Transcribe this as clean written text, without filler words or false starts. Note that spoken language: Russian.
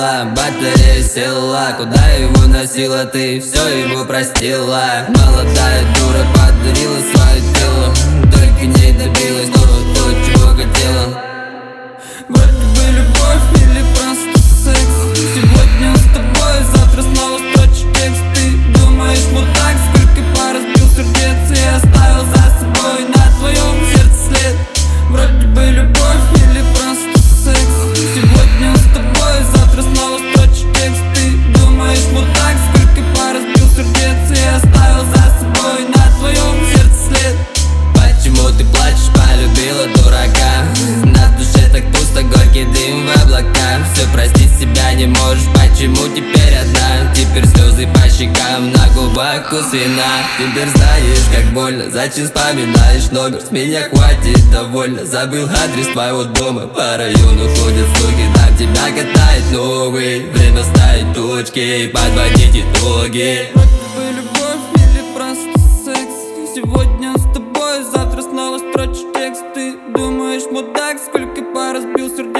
села, батарея села. Куда его носила ты, все ему простила. Молодая дура подарила свое тело, только не добилась то, чего хотела. Вроде бы любовь или просто секс. Сегодня с тобой, завтра снова строчишь текст. Ты думаешь, мудак, сколько пар разбил сердец и оставил за собой на твоем сердце след. Вроде бы любовь или просто секс. Сегодня с тобой, завтра снова строчишь текст. Ты думаешь, мудак, сколько пар разбил сердец и оставил за собой на твоем сердце след. Почему ты плачешь, полюбила дурака? На душе так пусто, горький дым в облаках. Все простить себя не можешь, почему теперь одна? Теперь слезы по щекам, на губах вкус вина. Теперь знаешь, как больно, зачем вспоминаешь номер? С меня хватит, довольно. Забыл адрес твоего дома, по району ходят слуги. Там тебя катает новый, время ставить точки и подводить итоги. Вроде бы любовь или просто секс. Сегодня с тобой, завтра снова строчишь текст. Ты думаешь, мудак, сколько пар разбил сердец